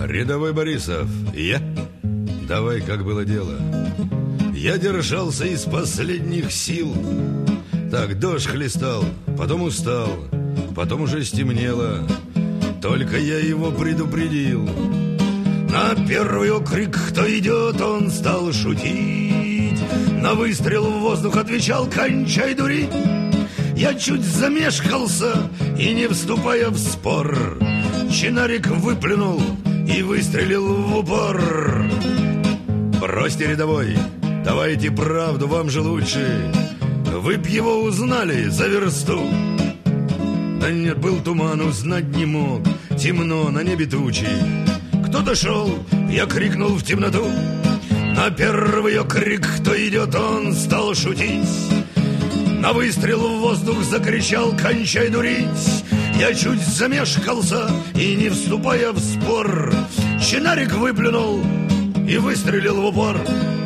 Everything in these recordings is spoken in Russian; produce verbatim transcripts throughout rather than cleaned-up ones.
Рядовой Борисов, я? Давай, как было дело. Я держался из последних сил. Так, дождь хлестал, потом устал, потом уже стемнело. Только я его предупредил. На первый окрик, кто идет, он стал шутить. На выстрел в воздух отвечал: кончай дурить. Я чуть замешкался и, не вступая в спор, чинарик выплюнул и выстрелил в упор. Бросьте, рядовой, давайте правду, вам же лучше. Вы б его узнали за версту. Да нет, был туман, узнать не мог. Темно, на небе тучи. Кто-то шел, я крикнул в темноту. На первый окрик, кто идет, он стал шутить. На выстрел в воздух закричал: кончай дурить. Я чуть замешкался и, не вступая в спор, чинарик выплюнул и выстрелил в упор.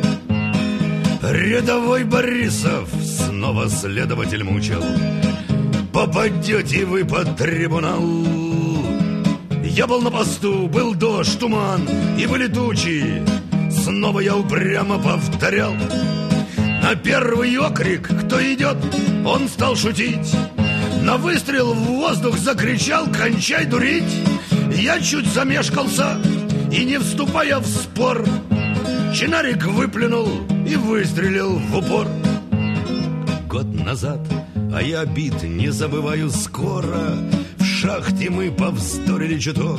Рядовой Борисов, снова следователь мучил, попадете вы под трибунал. Я был на посту, был дождь, туман и были тучи. Снова я упрямо повторял. На первый окрик, кто идет, он стал шутить. На выстрел в воздух закричал: кончай дурить. Я чуть замешкался и, не вступая в спор, чинарик выплюнул и выстрелил в упор. Год назад, а я обид не забываю скоро, в шахте мы повздорили чуток.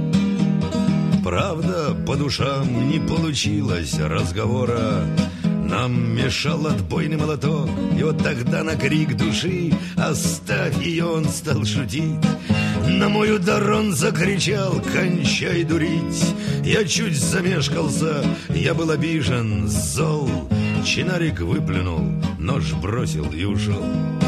Правда, по душам не получилось разговора. Нам мешал отбойный молоток. И вот тогда на крик души: оставь ее, он стал шутить. На мой удар он закричал: кончай дурить. Я чуть замешкался, я был обижен, зол. Чинарик выплюнул, нож бросил и ушел.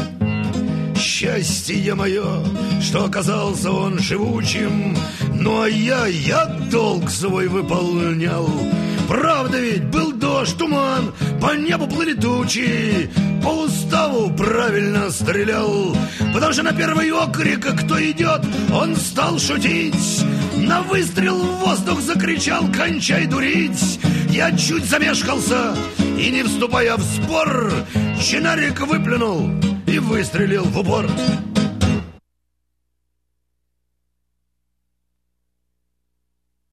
Счастье мое, что оказался он живучим. Ну а я, я долг свой выполнял. Правда ведь, был дождь, туман, по небу плыли тучи. По уставу правильно стрелял, потому что на первый окрик, кто идет, он стал шутить. На выстрел в воздух закричал: кончай дурить. Я чуть замешкался и, не вступая в спор, чинарик выплюнул и выстрелил в упор.